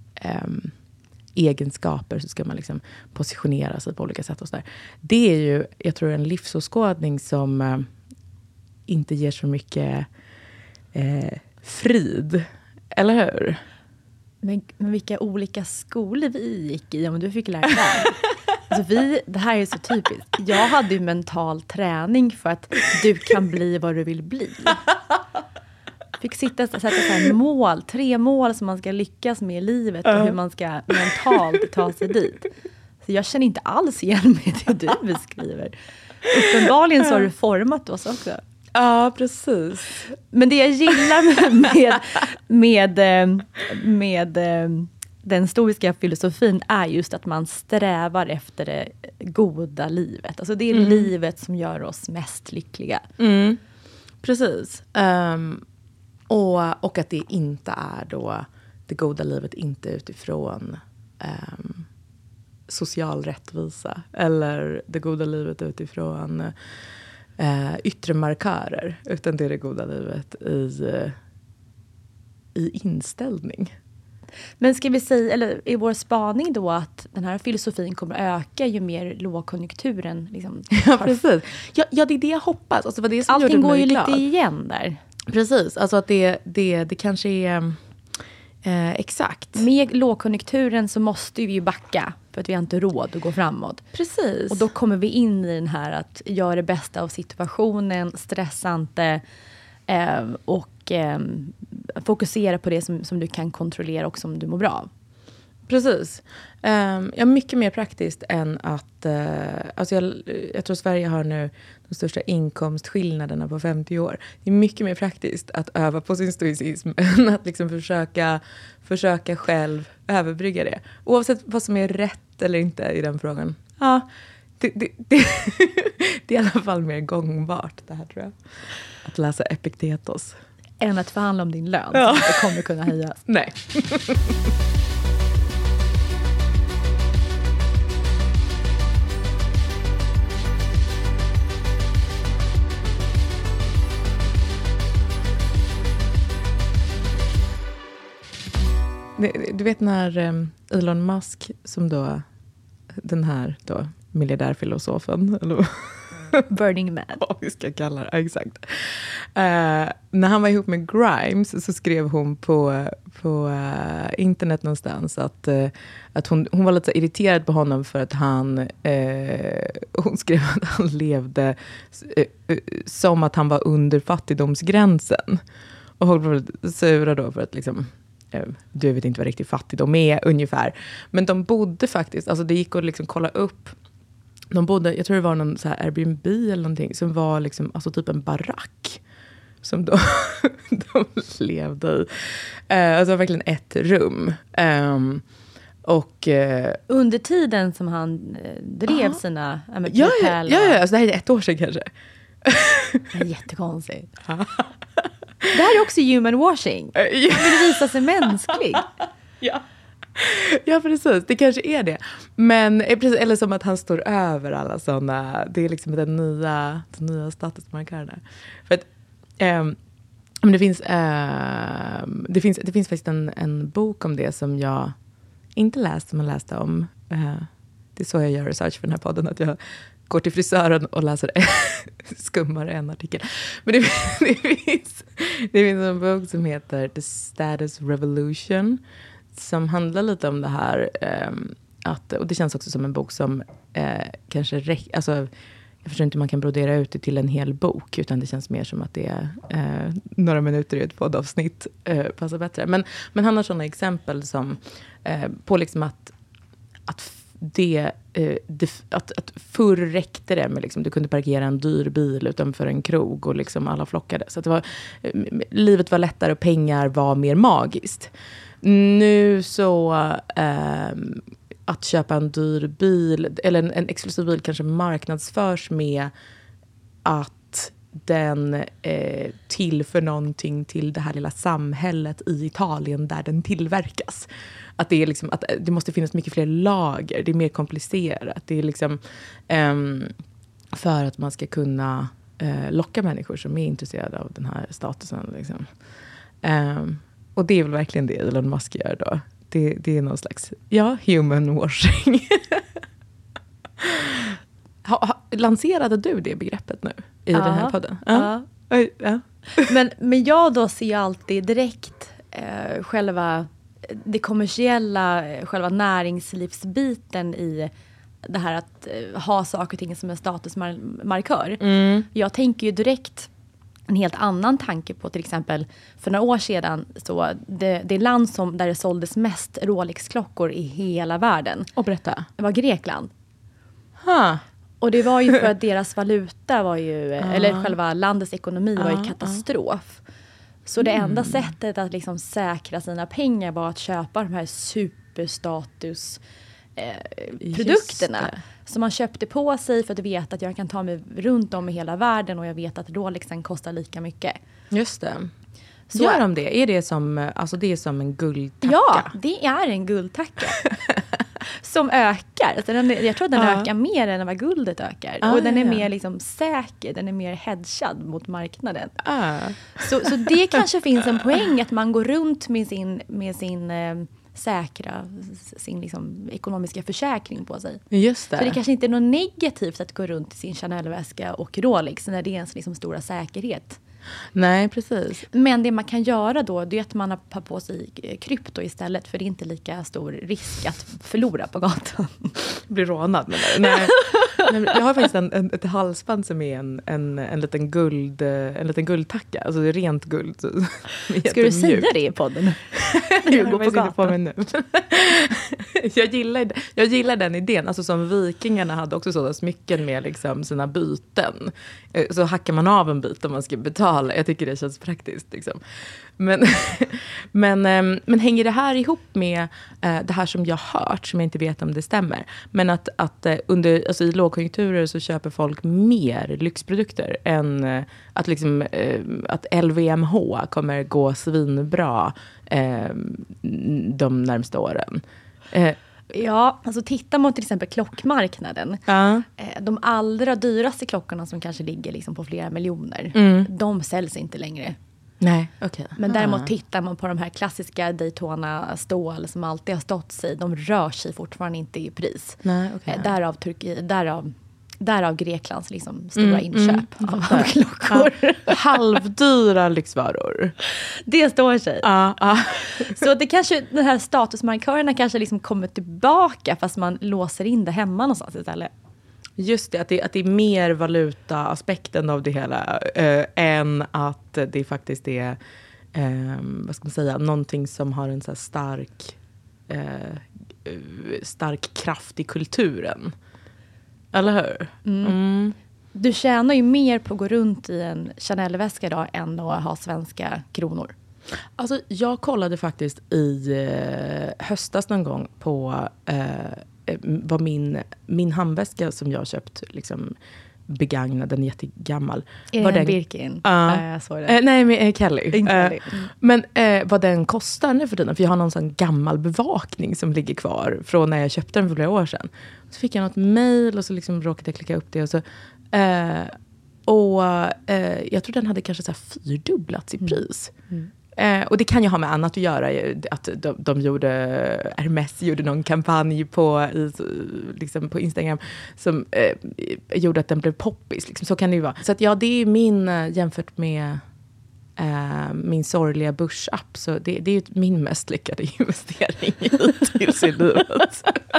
egenskaper så ska man liksom positionera sig på olika sätt och så där. Det är ju, jag tror, en livsåskådning som inte ger så mycket frid. Eller hur? Men vilka olika skolor vi gick i, om du fick lära dig. Alltså det här är så typiskt. Jag hade ju mental träning för att du kan bli vad du vill bli. Fick sitta och sätta så här 3 mål som man ska lyckas med i livet och hur man ska mentalt ta sig dit. Så jag känner inte alls igen mig det du beskriver. Uppenbarligen så har du format oss också. Ja, precis. Men det jag gillar med den stoiska filosofin är just att man strävar efter det goda livet. Alltså det är livet som gör oss mest lyckliga. Precis. Och att det inte är då det goda livet inte utifrån social rättvisa eller det goda livet utifrån yttre markörer, utan det är det goda livet i inställning. Men ska vi säga, eller är vår spaning då att den här filosofin kommer att öka ju mer lågkonjunkturen liksom? Ja, precis. Ja, det är det jag hoppas. Alltså, det som allting går ju glad. Lite igen där. Precis, alltså att det kanske är exakt. Med lågkonjunkturen så måste vi ju backa för att vi har inte råd att gå framåt. Precis. Och då kommer vi in i den här att göra det bästa av situationen, stressa inte och fokusera på det som du kan kontrollera och som du mår bra av. Precis. Mycket mer praktiskt än att... alltså jag tror Sverige har nu de största inkomstskillnaderna på 50 år. Det är mycket mer praktiskt att öva på sin stoicism än att liksom försöka själv överbrygga det. Oavsett vad som är rätt eller inte i den frågan. Ja, det är i alla fall mer gångbart det här, tror jag. Att läsa Epiktetos. Än att förhandla om din lön. Ja. Som inte kommer kunna höjas. Nej. Du vet när Elon Musk, som då den här då miljardärfilosofen, eller Burning Man. vad vi ska kalla det, exakt. När han var ihop med Grimes så skrev hon på internet någonstans att hon var lite så irriterad på honom för att hon skrev att han levde som att han var under fattigdomsgränsen. Och hon var lite sura då för att liksom, du vet inte vad riktigt fattigdom är ungefär. Men de bodde faktiskt, alltså det gick att liksom kolla upp. De bodde, jag tror det var någon så här Airbnb eller någonting som var liksom, alltså typ en barack som de levde i. Alltså verkligen ett rum. Och under tiden som han drev sina ja, alltså det här är 1 år sedan kanske. Det är jättekonstigt. Det här är också human washing. Han vill visa sig mänsklig. Ja, precis. Det kanske är det. Men eller som att han står över alla sådana. Det är liksom den nya statusmarkören. För att men det finns faktiskt en bok om det som jag inte läst, som jag läste om. Det är så jag gör research för den här podden, att jag går till frisören och läser skummar en artikel. Men det finns en bok som heter The Status Revolution, som handlar lite om det här. Och det känns också som en bok som kanske alltså, jag förstår inte hur man kan brodera ut det till en hel bok, utan det känns mer som att det är några minuter i ett poddavsnitt passar bättre. Men han har sådana exempel som på liksom att förr räckte det med liksom, du kunde parkera en dyr bil utanför en krog och liksom alla flockade. Så att livet var lättare och pengar var mer magiskt. Nu så att köpa en dyr bil eller en exklusiv bil kanske marknadsförs med att den tillför någonting till det här lilla samhället i Italien där den tillverkas. Att det är liksom, att det måste finnas mycket fler lager, det är mer komplicerat. Det är liksom för att man ska kunna locka människor som är intresserade av den här statusen liksom. Och det är väl verkligen det Elon Musk gör då. Det är någon slags, human washing. Lanserade du det begreppet nu i den här podden? Ja. Men jag då ser alltid direkt själva det kommersiella, själva näringslivsbiten i det här att ha saker och ting som en statusmarkör. Jag tänker ju direkt en helt annan tanke på till exempel för några år sedan så det land där det såldes mest Rolex-klockor i hela världen. Och berätta. Det var Grekland. Och det var ju för att deras valuta var ju, eller själva landets ekonomi var ju katastrof. Så det enda sättet att liksom säkra sina pengar var att köpa de här superstatus produkterna. Som man köpte på sig för att veta att jag kan ta mig runt om i hela världen och jag vet att Rolexen kostar lika mycket. Just det. Så gör de det? Är det som, alltså det är som en guldtacka? Ja, det är en guldtacka. Som ökar. Alltså jag tror att den ökar mer än vad guldet ökar. Och den är mer liksom säker. Den är mer hedgad mot marknaden. Så det kanske finns en poäng att man går runt med sin säkra, sin liksom ekonomiska försäkring på sig. Just det. Så det kanske inte är något negativt att gå runt i sin Chanel-väska och Rolex när det är ens liksom stora säkerhet. Nej, precis. Men det man kan göra då, det är att man har på sig krypto istället, för det är inte lika stor risk att förlora på gatan. Bli rånad med det. Nej. Jag har faktiskt ett halsband som är en liten guldtacka. Alltså det är rent guld. Ska du säga det i podden? Jag går på gatan. På mig nu. Jag gillar den idén. Alltså som vikingarna hade också sådana smycken med liksom sina byten. Så hackar man av en bit om man ska betala. Jag tycker det känns praktiskt. Liksom. Men hänger det här ihop med det här som jag har hört, som jag inte vet om det stämmer. Men att alltså i lågkonjunkturer så köper folk mer lyxprodukter än att, liksom, att LVMH kommer gå svinbra de närmsta åren. Ja, alltså tittar man till exempel klockmarknaden. De allra dyraste klockorna som kanske ligger liksom på flera miljoner, de säljs inte längre. Nej, okej. Men däremot tittar man på de här klassiska Daytona-stål som alltid har stått sig. De rör sig fortfarande inte i pris. Nej, okej. Därav Greklands liksom stora inköp av klockor. Halvdyra lyxvaror. Det står sig. Så det kanske, den här statusmarkörerna kanske liksom kommer tillbaka fast man låser in det hemma någonstans istället. Just det, att det är mer valutaaspekten av det hela än att det faktiskt är vad ska man säga, någonting som har en så här stark kraft i kulturen. Eller hur? Du tjänar ju mer på att gå runt i en Chanel-väska idag än att ha svenska kronor. Alltså, jag kollade faktiskt i höstas någon gång på vad min handväska som jag köpt liksom begagnad, den är jättegammal. Är det en Birkin? Jag såg det. Nej, men Kelly. Men vad den kostar nu för tiden. För jag har någon sån gammal bevakning som ligger kvar från när jag köpte den för flera år sedan. Så fick jag något mejl och så liksom råkade jag klicka upp det. Och så, jag tror den hade kanske så här 4-dubblats i pris. Och det kan ju ha med annat att göra. Att de gjorde, Hermes gjorde någon kampanj på Instagram som gjorde att den blev poppis. Liksom. Så kan det ju vara. Så att ja, det är min jämfört med min sorgliga börsapp. Så det är ju min mest lyckade investering hittills i livet.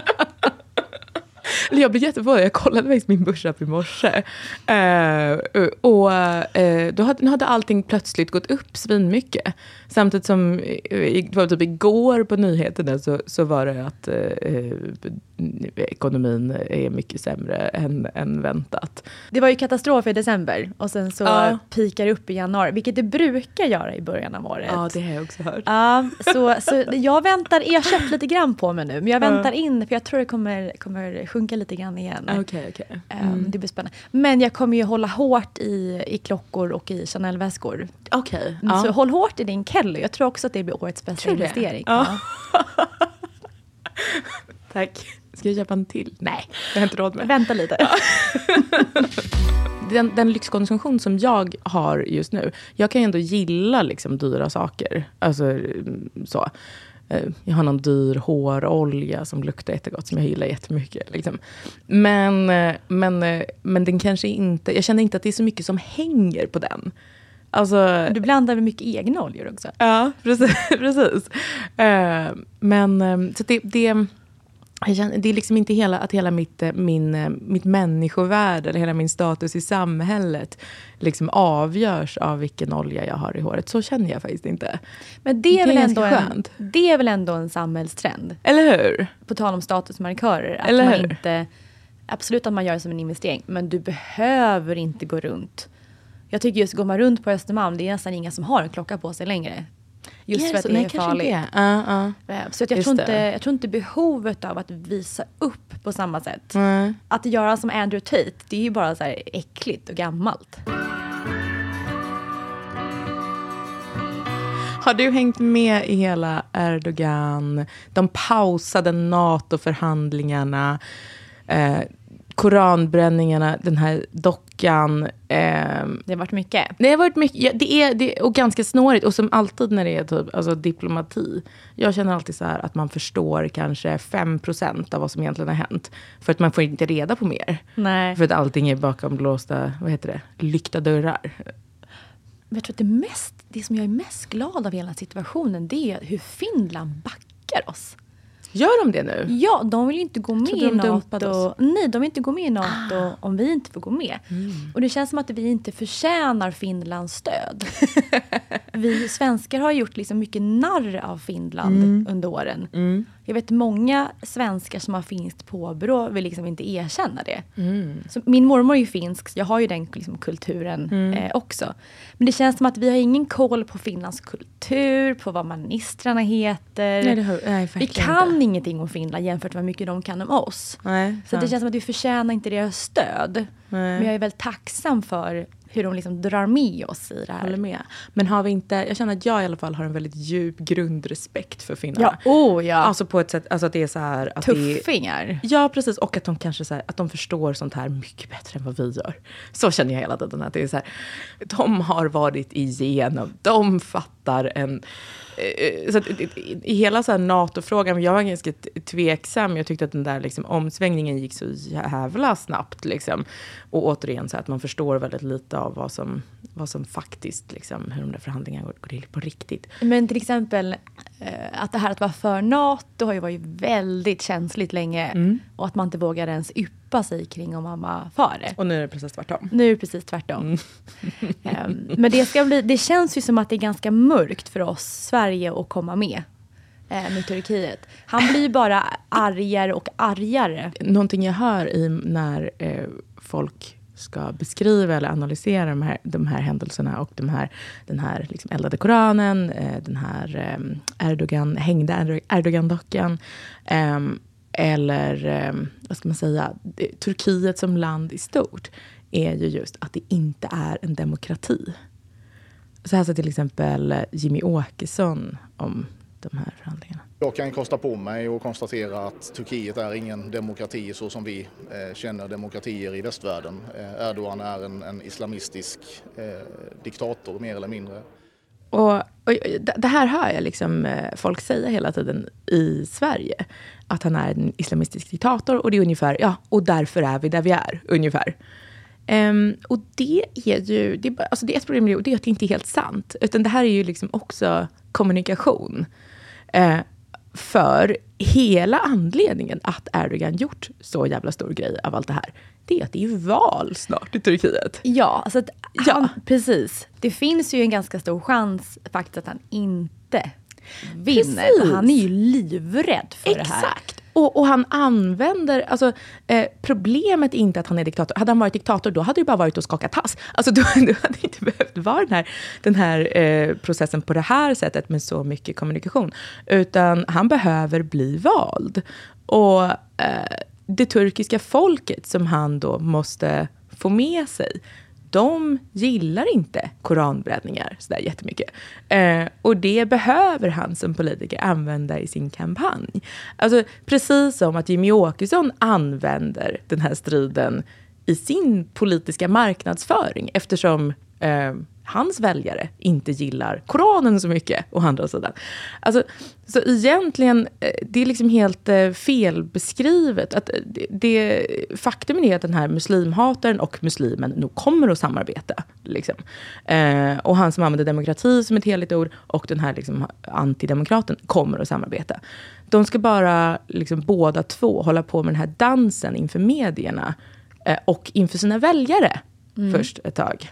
Jag blev jätteförvånad. Jag kollade faktiskt min börsapp i morse. Då hade allting plötsligt gått upp svinmycket. Samtidigt som typ igår på nyheterna så var det att ekonomin är mycket sämre än väntat. Det var ju katastrof i december. Och sen så pikar upp i januari. Vilket det brukar göra i början av året. Ja, det har jag också hört. Så jag väntar. Jag har köpt lite grann på mig nu. Men jag väntar in. För jag tror det kommer sjunka lite grann igen. Okej. Det blir spännande. Men jag kommer ju hålla hårt i klockor och i Chanel-väskor. Okej. Så håll hårt i din Kelly. Jag tror också att det blir årets bästa investering. Ja. Tack. Ska jag köpa en till? Nej, jag har inte råd med. Vänta lite. Den lyxkonsumtion som jag har just nu. Jag kan ju ändå gilla liksom dyra saker. Alltså så. Jag har någon dyr hårolja som luktar jättegott som jag gillar jättemycket. Liksom. Men den kanske inte... Jag känner inte att det är så mycket som hänger på den. Alltså, du blandar med mycket egna oljor också. Ja, precis. Men så det är liksom inte hela mitt människovärde eller hela min status i samhället liksom avgörs av vilken olja jag har i håret. Så känner jag faktiskt inte. Men det är väl ändå en samhällstrend. Eller hur? På tal om statusmarkörer. Att eller man hur? Inte, absolut att man gör det som en investering. Men du behöver inte gå runt. Jag tycker just går man runt på Östermalm, det är nästan inga som har en klocka på sig längre. Just för att det är farligt. Så jag tror inte behovet av att visa upp på samma sätt. Att göra som Andrew Tate, det är ju bara så här äckligt och gammalt. Har du hängt med i hela Erdogan? De pausade NATO-förhandlingarna. Koranbränningarna, den här dockan. Det har varit mycket. Det har varit mycket. Ja, det är och ganska snårigt. Och som alltid när det är typ, alltså diplomati. Jag känner alltid så här att man förstår kanske 5% av vad som egentligen har hänt. För att man får inte reda på mer. Nej. För att allting är bakom blåsta, lyckta dörrar. Jag tror att det som jag är mest glad av i hela situationen, det är hur Finland backar oss. Gör de det nu? Ja, de vill inte gå med i NATO. Nej, de vill inte gå med i NATO om vi inte får gå med. Och det känns som att vi inte förtjänar Finlands stöd. Vi svenskar har gjort liksom mycket narr av Finland under åren. Jag vet många svenskar som har finskt påbrå vill liksom inte erkänna det. Så min mormor är ju finsk, så jag har ju den liksom kulturen också. Men det känns som att vi har ingen koll på Finlands kultur, på vad ministrarna heter. Nej, vi kan ingenting om Finland jämfört med hur mycket de kan om oss. Nej, så det känns som att vi förtjänar inte deras stöd. Men jag är väldigt tacksam för hur de liksom drar med oss i det här. Håller med. Men har vi inte, jag känner att jag i alla fall har en väldigt djup grundrespekt för finnar. Ja. Alltså på ett sätt, alltså att det är så här. Att tuffingar. Ja, precis. Och att de kanske så här, att de förstår sånt här mycket bättre än vad vi gör. Så känner jag hela tiden. Att det är så här, de har varit igenom, de fattar en... Så att, i hela så här NATO-frågan, jag var ganska tveksam. Jag tyckte att den där liksom, omsvängningen gick så jävla snabbt. Liksom. Och återigen så att man förstår väldigt lite av vad som faktiskt, liksom, hur de där förhandlingarna går till på riktigt. Men till exempel att det här att vara för NATO har ju varit väldigt känsligt länge. Och att man inte vågar ens yppa sig kring om man var för det. Och nu är det precis tvärtom. Men det känns ju som att det är ganska mörkt för oss Sverige att komma med Turkiet. Han blir bara argare och argare. Någonting jag hör när folk ska beskriva eller analysera de här händelserna och den här liksom eldade Koranen, den här hängda Erdogan-dockan, eller vad ska man säga, Turkiet som land i stort, är ju just att det inte är en demokrati. Så här så till exempel Jimmy Åkesson om de här förhandlingarna. Jag kan kosta på mig och konstatera att Turkiet är ingen demokrati så som vi känner demokratier i västvärlden. Erdogan är en islamistisk diktator mer eller mindre. Och det här hör jag liksom folk säga hela tiden i Sverige. Att han är en islamistisk diktator och det är ungefär, ja, och därför är vi där vi är, ungefär. Och det är ju, det är ett problem, och det är att det inte är helt sant. Utan det här är ju liksom också kommunikation. För hela anledningen att Erdogan gjort så jävla stor grej av allt det här, det är att det är val snart i Turkiet. Ja, alltså precis. Det finns ju en ganska stor chans faktiskt att han inte vinner. Precis. Han är ju livrädd för det här. Exakt. Och han använder, alltså problemet är inte att han är diktator. Hade han varit diktator, då hade det bara varit att skaka tass. Alltså då hade det inte behövt vara den här processen på det här sättet med så mycket kommunikation. Utan han behöver bli vald. Och det turkiska folket som han då måste få med sig, de gillar inte koranbränningar så där jättemycket. Och det behöver han som politiker använda i sin kampanj. Alltså precis som att Jimmy Åkesson använder den här striden i sin politiska marknadsföring. Eftersom hans väljare inte gillar Koranen så mycket å andra sidan. Alltså, så egentligen, det är liksom helt felbeskrivet. Att faktum är att den här muslimhataren och muslimen nog kommer att samarbeta. Liksom. Och han som använder demokrati som ett heligt ord och den här liksom, antidemokraten kommer att samarbeta. De ska bara liksom, båda två hålla på med den här dansen inför medierna och inför sina väljare först ett tag.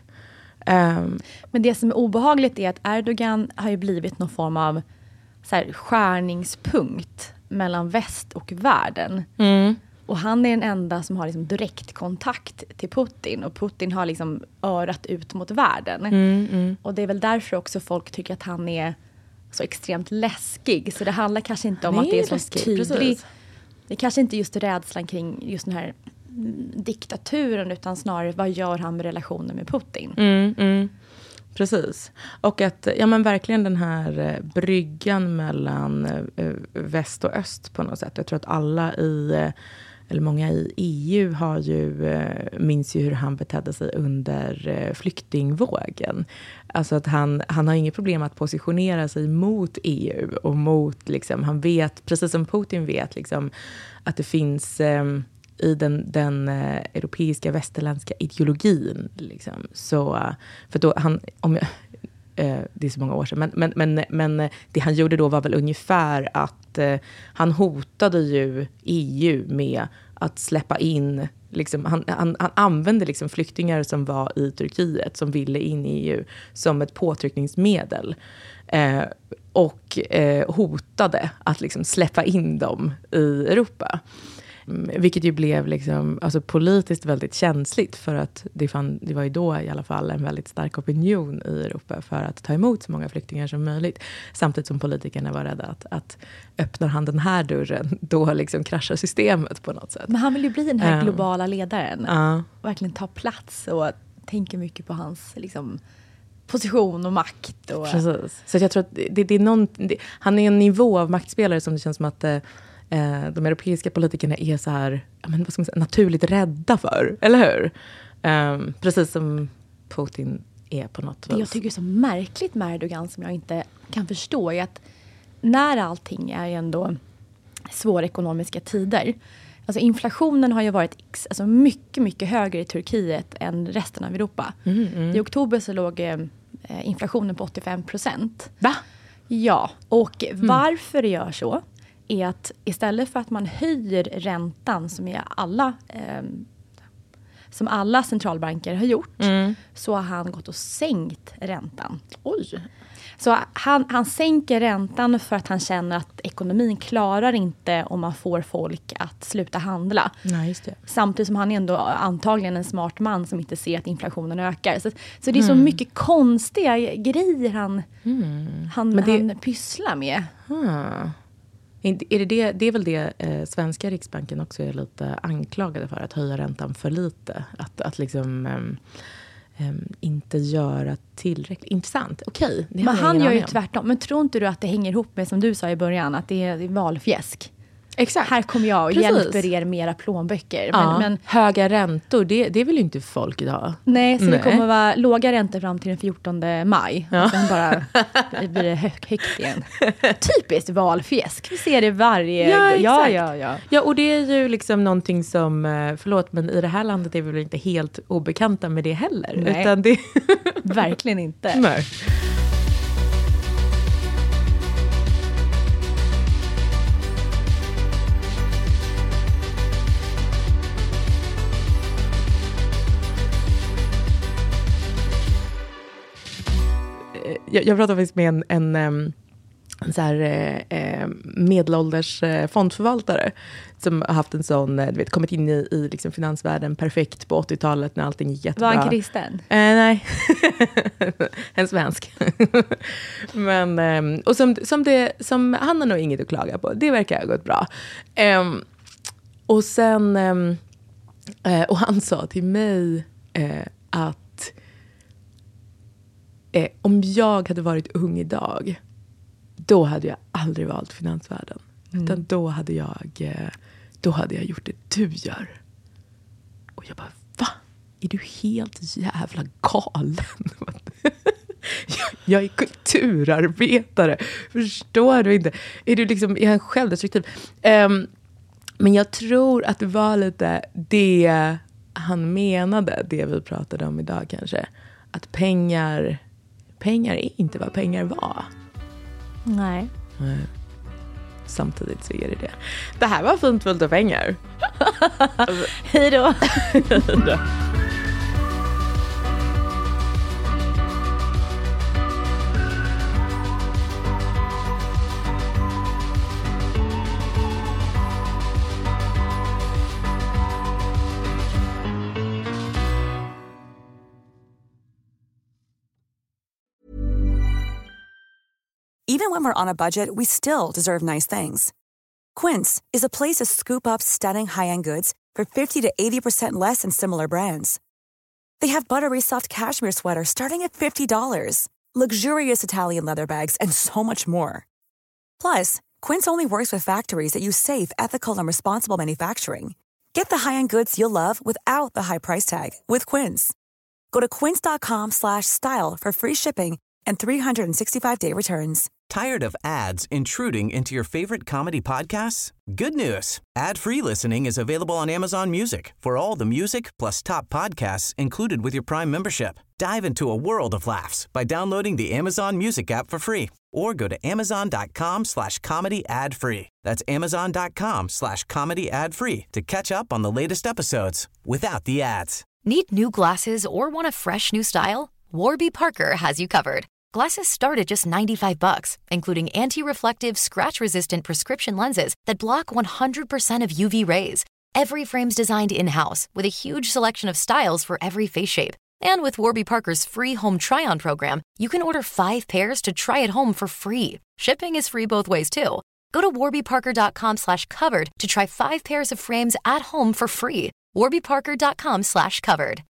Men det som är obehagligt är att Erdogan har ju blivit någon form av så här, skärningspunkt mellan väst och världen. Och han är den enda som har liksom direktkontakt till Putin. Och Putin har liksom örat ut mot världen. Och det är väl därför också folk tycker att han är så extremt läskig. Så det handlar kanske inte om att det är så tydligt. Det är kanske inte just rädslan kring just den här diktaturen, utan snarare vad gör han med relationen med Putin. Precis. Och att men verkligen den här bryggan mellan väst och öst på något sätt. Jag tror att eller många i EU har minns ju hur han betedde sig under flyktingvågen. Alltså att han har inget problem att positionera sig mot EU och mot liksom, han vet, precis som Putin vet liksom, att det finns i den europeiska västerländska ideologin liksom. Så för då det är så många år sedan, men det han gjorde då var väl ungefär att han hotade ju EU med att släppa in liksom, han använde liksom flyktingar som var i Turkiet som ville in i EU som ett påtryckningsmedel och hotade att liksom släppa in dem i Europa. Vilket ju blev liksom, alltså politiskt väldigt känsligt för att det var ju då i alla fall en väldigt stark opinion i Europa för att ta emot så många flyktingar som möjligt. Samtidigt som politikerna var rädda att öppnar han den här dörren, då liksom kraschar systemet på något sätt. Men han vill ju bli den här globala ledaren. Verkligen ta plats och tänker mycket på hans liksom, position och makt. Och... Precis. Så jag tror att det är han är en nivå av maktspelare som det känns som att de europeiska politikerna är så här, vad ska man säga, naturligt rädda för. Eller hur? Precis som Putin är på något vis. Det jag tycker är så märkligt med Erdogan som jag inte kan förstå är att när allting är ändå svåra ekonomiska tider. Alltså inflationen har ju varit mycket, mycket högre i Turkiet än resten av Europa. I oktober så låg inflationen på 85%. Va? Ja, och varför det gör så är att istället för att man höjer räntan som alla centralbanker har gjort, så har han gått och sänkt räntan. Oj! Så han sänker räntan för att han känner att ekonomin klarar inte om man får folk att sluta handla. Nej, just det. Samtidigt som han är ändå antagligen en smart man som inte ser att inflationen ökar. Så det är så mycket konstiga grejer han pysslar med. Det är väl det svenska Riksbanken också är lite anklagade för, att höja räntan för lite. Att liksom inte göra tillräckligt. Intressant, okej. Men han gör ju tvärtom. Men tror inte du att det hänger ihop med, som du sa i början, att det är valfjäsk? Exakt. Här kommer jag och hjälper er med era plånböcker. Men höga räntor, det vill ju inte folk idag. Nej, så det kommer vara låga räntor fram till den 14 maj. Och sen bara blir det högt igen. Typiskt valfjäsk. Vi ser det varje... Ja, och det är ju liksom någonting som... Förlåt, men i det här landet är vi väl inte helt obekanta med det heller. Nej. Utan det... Verkligen inte. Nej. Jag pratade faktiskt med en så här, medelålders fondförvaltare som har haft en sån, du vet, kommit in i liksom finansvärlden perfekt på 80-talet när allting gick jättebra. Var han kristen? Nej, en svensk. Men, och som han har nog inget att klaga på. Det verkar ha gått bra. Och sen, och han sa till mig att om jag hade varit ung idag, då hade jag aldrig valt finansvärlden. Utan då hade jag gjort det du gör. Och jag bara, va? Är du helt jävla galen? Jag är kulturarbetare. Förstår du inte? Är du liksom, är han självdestruktiv? Men jag tror att det var lite det han menade, det vi pratade om idag kanske. Att pengar är inte vad pengar var. Nej. Samtidigt så är det. Det här var fint fullt av pengar. Hej då. Even when we're on a budget, we still deserve nice things. Quince is a place to scoop up stunning high-end goods for 50 to 80% less than similar brands. They have buttery soft cashmere sweaters starting at $50, luxurious Italian leather bags, and so much more. Plus, Quince only works with factories that use safe, ethical, and responsible manufacturing. Get the high-end goods you'll love without the high price tag with Quince. Go to quince.com/style for free shipping and 365-day returns. Tired of ads intruding into your favorite comedy podcasts? Good news. Ad-free listening is available on Amazon Music for all the music plus top podcasts included with your Prime membership. Dive into a world of laughs by downloading the Amazon Music app for free or go to amazon.com/comedy ad-free. That's amazon.com/comedy ad-free to catch up on the latest episodes without the ads. Need new glasses or want a fresh new style? Warby Parker has you covered. Glasses start at just $95, including anti-reflective, scratch-resistant prescription lenses that block 100% of UV rays. Every frame's designed in-house with a huge selection of styles for every face shape. And with Warby Parker's free home try-on program, you can order 5 pairs to try at home for free. Shipping is free both ways, too. Go to warbyparker.com/covered to try 5 pairs of frames at home for free. warbyparker.com/covered.